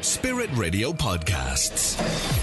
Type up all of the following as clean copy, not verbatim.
Spirit Radio Podcasts.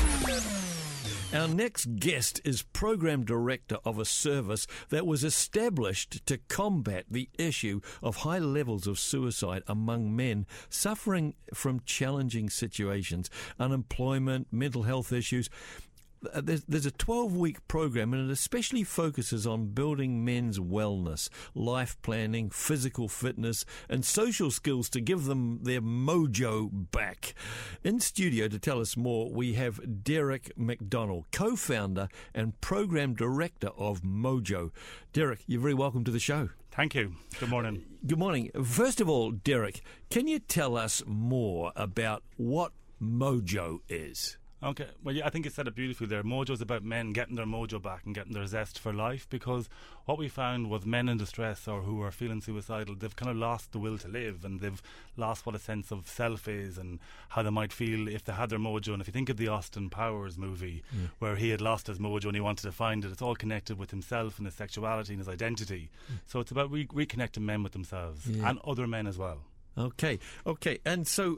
Our next guest is Program Director of a service that was established to combat the issue of high levels of suicide among men suffering from challenging situations, unemployment, mental health issues. There's a 12-week program, and it especially focuses on building men's wellness, life planning, physical fitness, and social skills to give them their mojo back. In studio to tell us more, we have Derek McDonald, co-founder and program director of Mojo. Derek, you're very welcome to the show. Thank you. Good morning. Good morning. First of all, Derek, can you tell us more about what Mojo is? Okay, well, yeah, I think you said it beautifully there. Mojo is about men getting their mojo back and getting their zest for life, because what we found was men in distress or who are feeling suicidal, they've kind of lost the will to live, and they've lost what a sense of self is and how they might feel if they had their mojo. And if you think of the Austin Powers movie, where he had lost his mojo and he wanted to find it, it's all connected with himself and his sexuality and his identity. So it's about reconnecting men with themselves and other men as well. Okay. And so,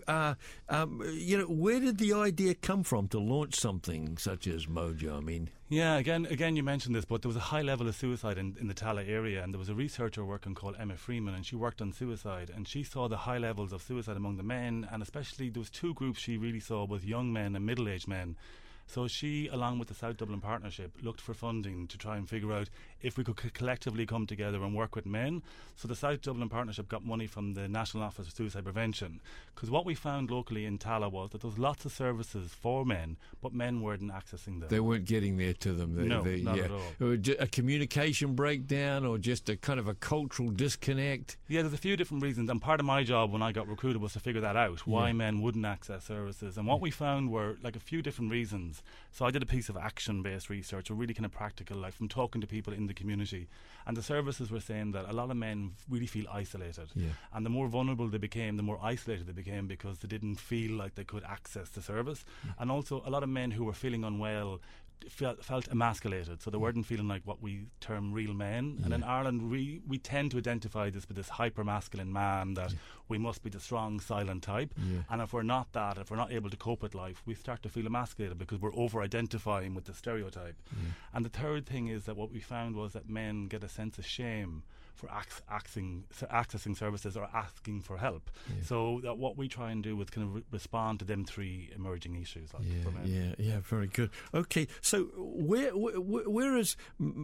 where did the idea come from to launch something such as Mojo? I mean... Yeah, again, you mentioned this, but there was a high level of suicide in the Tala area, and there was a researcher working called Emma Freeman, and she worked on suicide, and she saw the high levels of suicide among the men, and especially there was two groups she really saw, was young men and middle-aged men. So she, along with the South Dublin Partnership, looked for funding to try and figure out if we could collectively come together and work with men. So the South Dublin Partnership got money from the National Office for Suicide Prevention, because what we found locally in Tala was that there was lots of services for men, but men weren't accessing them. They weren't getting there to them. Not at all. A communication breakdown, or just a kind of a cultural disconnect? Yeah, there's a few different reasons, and part of my job when I got recruited was to figure that out, why men wouldn't access services. And what we found were like a few different reasons. So I did a piece of action-based research, or really kind of practical, like from talking to people in the community. And the services were saying that a lot of men really feel isolated. Yeah. And the more vulnerable they became, the more isolated they became, because they didn't feel like they could access the service. And also a lot of men who were feeling unwell felt emasculated, so they weren't feeling like what we term real men. And in Ireland we tend to identify this with this hyper masculine man, that we must be the strong silent type, and if we're not that, if we're not able to cope with life, we start to feel emasculated because we're over identifying with the stereotype. And the third thing is that what we found was that men get a sense of shame for accessing services or asking for help. So that what we try and do is kind of respond to them three emerging issues. Like for men. Yeah, very good. Okay, so where is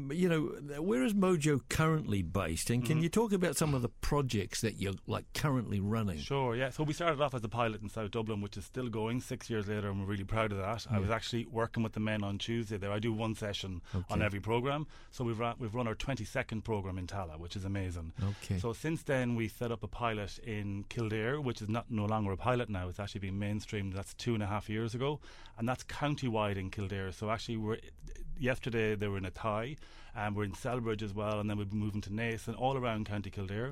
Mojo currently based, and can you talk about some of the projects that you're currently running? Sure. Yeah. So we started off as a pilot in South Dublin, which is still going 6 years later, and we're really proud of that. I was actually working with the men on Tuesday there. I do one session on every program. So we've run our 22nd program in Tala, which is amazing. Okay. So since then we set up a pilot in Kildare, which is no longer a pilot now. It's actually been mainstreamed. That's 2.5 years ago, and that's county-wide in Kildare. So actually yesterday they were in Athy, and we're in Selbridge as well, and then we'll be moving to Naas and all around County Kildare.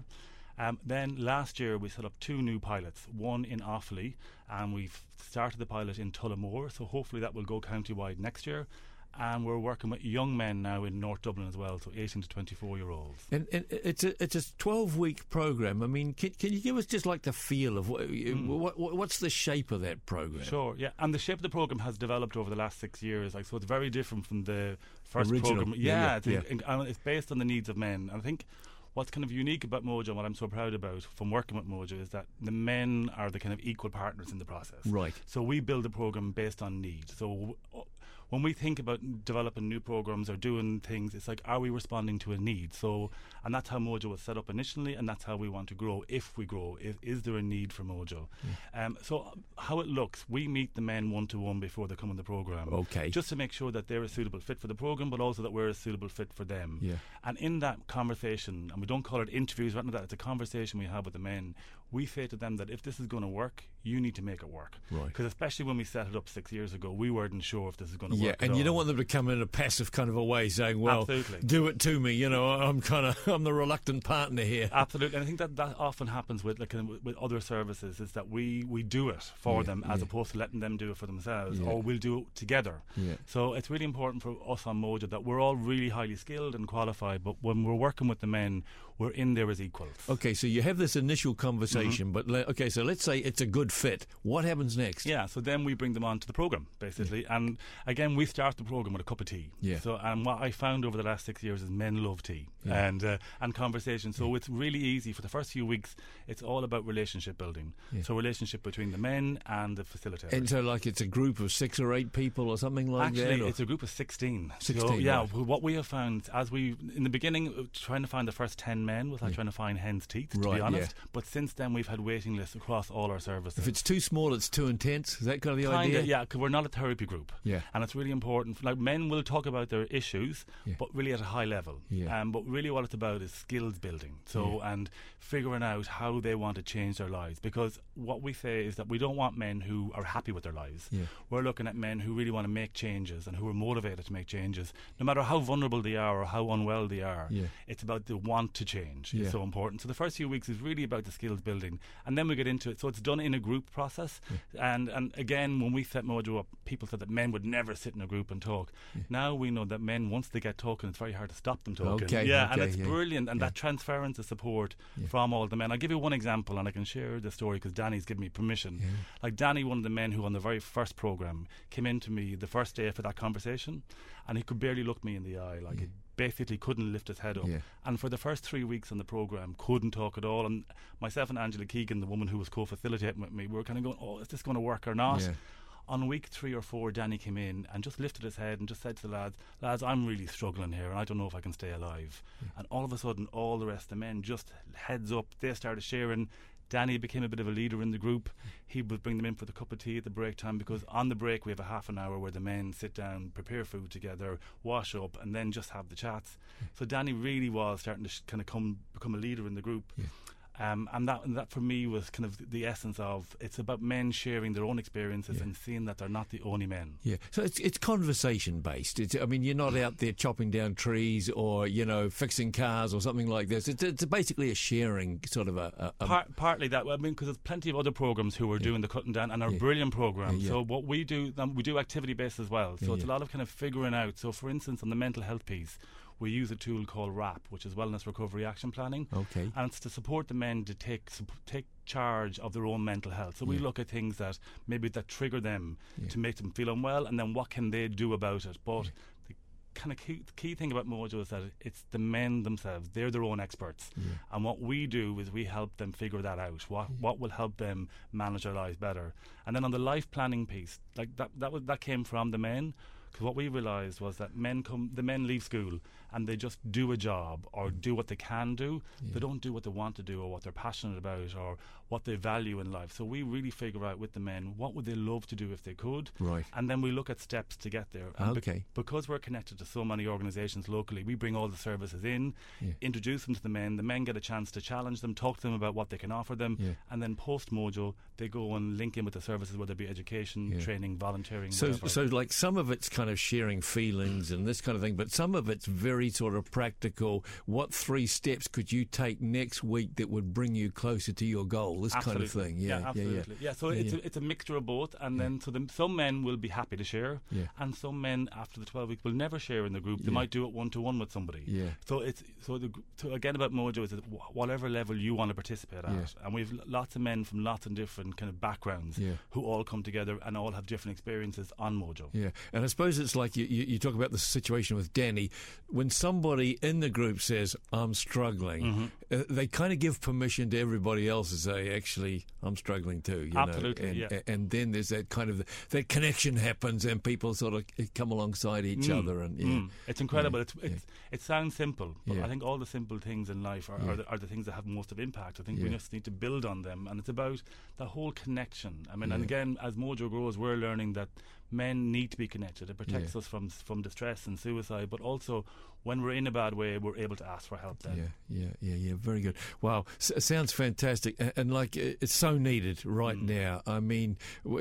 Then last year we set up 2 new pilots, one in Offaly, and we've started the pilot in Tullamore, so hopefully that will go county-wide next year. And we're working with young men now in North Dublin as well, so 18 to 24-year-olds. And it's a 12-week program. I mean, can you give us just like the feel of what's the shape of that program? Sure, yeah. And the shape of the program has developed over the last 6 years. So it's very different from the first original program. And it's based on the needs of men. And I think what's kind of unique about Mojo, and what I'm so proud about from working with Mojo, is that the men are the kind of equal partners in the process. Right. So we build a program based on need. So when we think about developing new programs or doing things, it's like, are we responding to a need? So, and that's how Mojo was set up initially, and that's how we want to grow. If we grow, is there a need for Mojo? So how it looks, we meet the men one-to-one before they come in the program. Okay. Just to make sure that they're a suitable fit for the program, but also that we're a suitable fit for them. Yeah. And in that conversation, and we don't call it interviews, right? It's a conversation we have with the men. We say to them that if this is going to work, you need to make it work. Right. Because especially when we set it up 6 years ago, we weren't sure if this is going to work. Yeah, and you don't want them to come in a passive kind of a way saying, well, absolutely, do it to me, I'm the reluctant partner here. Absolutely. And I think that often happens with other services, is that we do it for them as opposed to letting them do it for themselves, or we'll do it together. Yeah. So it's really important for us on Mojo that we're all really highly skilled and qualified, but when we're working with the men, we're in there as equals. Okay, so you have this initial conversation, but so let's say it's a good fit. What happens next? Yeah, so then we bring them on to the programme, basically. And again, we start the programme with a cup of tea. Yeah. So, and what I found over the last 6 years is men love tea and conversation. So it's really easy. For the first few weeks, it's all about relationship building. Yeah. So relationship between the men and the facilitator. And so like it's a group of 6 or 8 people or something like that? Actually, it's a group of 16. 16, so, yeah, right. What we have found, in the beginning, trying to find the first 10 men was like trying to find hen's teeth, to be honest. Yeah. But since then, we've had waiting lists across all our services. If it's too small, it's too intense? Is that kind of the idea? Yeah, because we're not a therapy group. Yeah. And it's really important. Like, men will talk about their issues, but really at a high level. Yeah. But really what it's about is skills building. So, and figuring out how they want to change their lives. Because what we say is that we don't want men who are happy with their lives. Yeah. We're looking at men who really want to make changes and who are motivated to make changes. No matter how vulnerable they are or how unwell they are, it's about the want to change. It's so important. So the first few weeks is really about the skills building. And then we get into it. So it's done in a group process. Yeah. And again, when we set Mojo up, people said that men would never sit in a group and talk. Yeah. Now we know that men, once they get talking, it's very hard to stop them talking. And it's brilliant. And that transference of support from all the men. I'll give you one example, and I can share the story because Danny's given me permission. Yeah. Like Danny, one of the men who on the very first programme came in to me the first day for that conversation, and he could barely look me in the eye. Like he basically couldn't lift his head up. Yeah. And for the first 3 weeks on the programme, couldn't talk at all. And myself and Angela Keegan, the woman who was co-facilitating with me, we were kind of going, oh, is this going to work or not? Yeah. On week 3 or 4, Danny came in and just lifted his head and just said to the lads, I'm really struggling here and I don't know if I can stay alive. Yeah. And all of a sudden, all the rest of the men just heads up. They started sharing. Danny became a bit of a leader in the group. He would bring them in for the cup of tea at the break time, because on the break we have a half an hour where the men sit down, prepare food together, wash up, and then just have the chats. So Danny really was starting to kind of become a leader in the group. Yeah. And that for me was kind of the essence of, it's about men sharing their own experiences and seeing that they're not the only men. Yeah, so it's conversation based. I mean, you're not out there chopping down trees or fixing cars or something like this. It's basically a sharing sort of partly that. I mean, because there's plenty of other programs who are doing the cutting down and are brilliant programs. So what we do activity based as well. So it's a lot of kind of figuring out. So for instance, on the mental health piece, we use a tool called WRAP, which is Wellness Recovery Action Planning. Okay. And it's to support the men to take charge of their own mental health. So we look at things that maybe that trigger them to make them feel unwell, and then what can they do about it. But the kind of key thing about Mojo is that it's the men themselves. They're their own experts. Yeah. And what we do is we help them figure that out. What will help them manage their lives better. And then on the life planning piece, like that came from the men. Because what we realised was that the men leave school and they just do a job or do what they can do. Yeah. They don't do what they want to do or what they're passionate about or what they value in life. So we really figure out with the men, what would they love to do if they could? Right. And then we look at steps to get there. And because we're connected to so many organisations locally, we bring all the services in, introduce them to the men. The men get a chance to challenge them, talk to them about what they can offer them, and then post Mojo, they go and link in with the services, whether it be education, training, volunteering. So like some of it's kind of sharing feelings and this kind of thing, but some of it's very sort of practical. What 3 steps could you take next week that would bring you closer to your goal? This kind of thing. Yeah, absolutely. Yeah, so it's a mixture of both, and then some men will be happy to share, and some men after the 12 weeks will never share in the group. They might do it one-to-one with somebody. Yeah. So again about Mojo is that whatever level you want to participate at, and we've lots of men from lots of different kind of backgrounds who all come together and all have different experiences on Mojo. Yeah, and I suppose it's like you talk about the situation with Danny. When somebody in the group says, I'm struggling, they kind of give permission to everybody else to say, actually, I'm struggling too. Absolutely, and then there's that kind of, that connection happens and people sort of come alongside each other. And it's incredible. It sounds simple, but I think all the simple things in life are the things that have most of impact. I think we just need to build on them, and it's about the whole connection. I mean, and again, as Mojo grows, we're learning that men need to be connected. It protects us from distress and suicide, but also when we're in a bad way, we're able to ask for help then. Yeah, very good. Wow, sounds fantastic, and like it's so needed right now. I mean,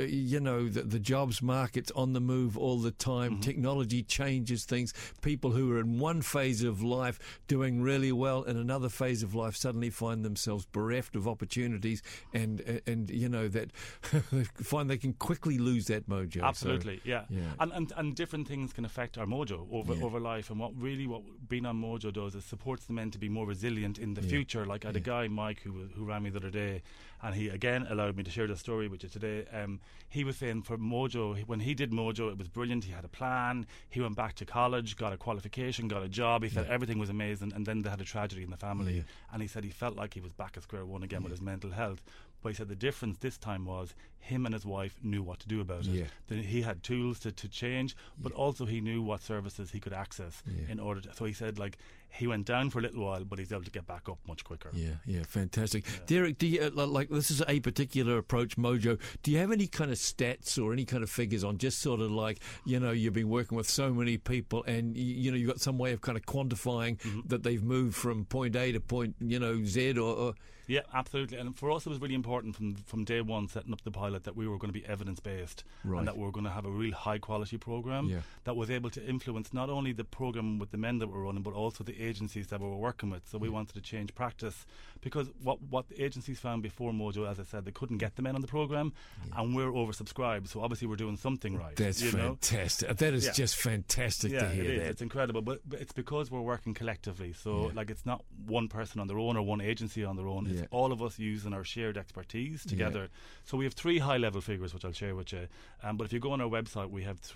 the jobs market's on the move all the time. Technology changes things. People who are in one phase of life doing really well, in another phase of life suddenly find themselves bereft of opportunities, and that find they can quickly lose that mojo. Absolutely, so, and different things can affect our mojo over life, and what what being on Mojo does is supports the men to be more resilient in the future. Like I had a guy, Mike, who ran me the other day, and he again allowed me to share the story with you today. He was saying for Mojo, when he did Mojo, it was brilliant. He had a plan. He went back to college, got a qualification, got a job. He said everything was amazing, and then they had a tragedy in the family, and he said he felt like he was back at square one again with his mental health. But he said the difference this time was him and his wife knew what to do about it. Then he had tools to change, but also he knew what services he could access in order to. So he said, like, he went down for a little while, but he's able to get back up much quicker. Fantastic. Derek, do you, like, this is a particular approach, Mojo. Do you have any kind of stats or any kind of figures on just sort of like, you know, you've been working with so many people and, you know, you've got some way of kind of quantifying that they've moved from point A to point, you know, Z or Yeah, absolutely. And for us, it was really important from day one, setting up the pilot, that we were going to be evidence-based and that we were going to have a real high-quality program that was able to influence not only the program with the men that were running, but also the agencies that we were working with. So we wanted to change practice, because what the agencies found before Mojo, as I said, they couldn't get the men on the program, and we're oversubscribed. So obviously we're doing something right. That's fantastic. That is just fantastic to hear that. It's incredible, but it's because we're working collectively. So like, it's not one person on their own or one agency on their own. It's all of us using our shared expertise together. So we have 3 high-level figures, which I'll share with you. But if you go on our website, we have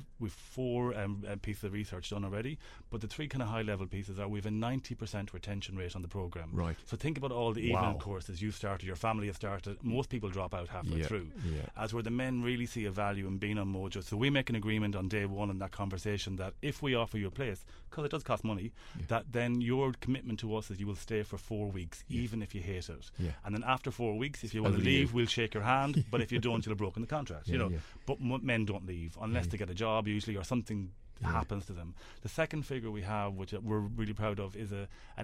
4 pieces of research done already. But the 3 kind of high-level pieces are, we have a 90% retention rate on the program. Right. So think about all the evening courses you've started, your family has started. Most people drop out halfway through. As where the men really see a value in being on Mojo. So we make an agreement on day one in that conversation that if we offer you a place, because it does cost money, that then your commitment to us is you will stay for 4 weeks, even if you hate it. And then after 4 weeks, if you want to leave, we'll shake your hand. But if you don't, you'll have broken the contract. You know. But men don't leave unless they get a job usually, or something happens to them. The second figure we have, which we're really proud of, is an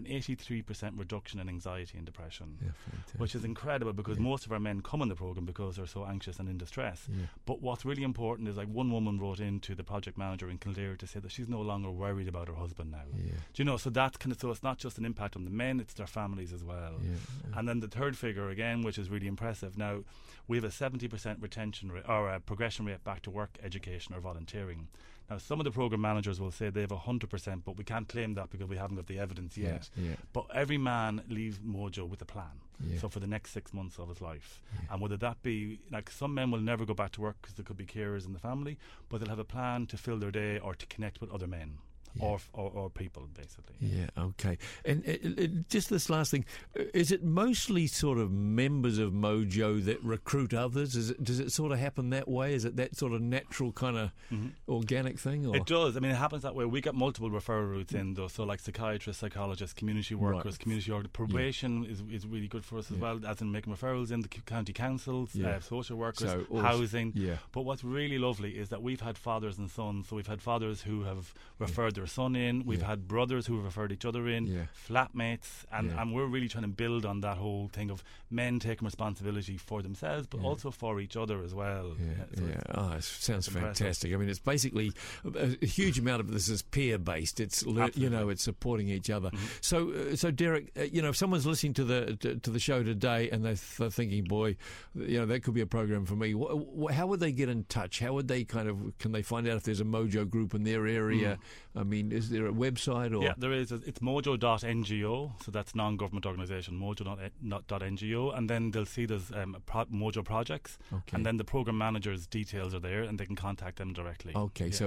83% reduction in anxiety and depression, which is incredible, because most of our men come on the program because they're so anxious and in distress. But what's really important is, like, one woman wrote into the project manager in Kildare to say that she's no longer worried about her husband now. Do you know? So that's kind of, so it's not just an impact on the men, it's their families as well. And then the third figure again, which is really impressive. Now we have a 70% retention rate, or a progression rate back to work, education or volunteering. Now, some of the program managers will say they have 100%, but we can't claim that because we haven't got the evidence yet. But every man leaves Mojo with a plan. So for the next 6 months of his life. And whether that be, like, some men will never go back to work because there could be carers in the family, but they'll have a plan to fill their day or to connect with other men. Or people, basically. Okay. And just this last thing, is it mostly sort of members of Mojo that recruit others? Does it sort of happen that way? Is it that sort of natural kind of organic thing? Or? It does. I mean, it happens that way. We get multiple referral routes in, though. So like psychiatrists, psychologists, community workers, community probation is really good for us as well, as in making referrals in the county councils, social workers, housing. But what's really lovely is that we've had fathers and sons. So we've had fathers who have referred their son in. We've had brothers who have referred each other in, flatmates, and we're really trying to build on that whole thing of men taking responsibility for themselves, but also for each other as well. It sounds fantastic. I mean, it's basically a huge amount of this is peer based. It's it's supporting each other. So Derek, if someone's listening to the show today and they're thinking, boy, that could be a program for me. How would they get in touch? How would they can they find out if there's a Mojo group in their area? I mean, is there a website? Or? Yeah, there is. It's mojo.ngo, so that's non-government organisation, mojo.ngo, and then they'll see there's Mojo projects, and then the program manager's details are there, and they can contact them directly. So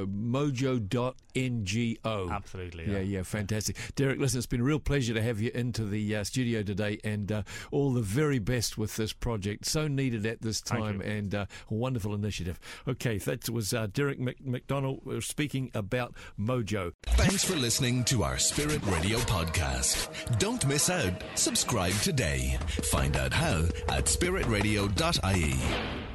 mojo.ngo. Absolutely. Yeah, fantastic. Derek, listen, it's been a real pleasure to have you into the studio today, and all the very best with this project. So needed at this time, and a wonderful initiative. Okay, that was Derek McDonald speaking about Mojo. Thanks for listening to our Spirit Radio podcast. Don't miss out. Subscribe today. Find out how at spiritradio.ie.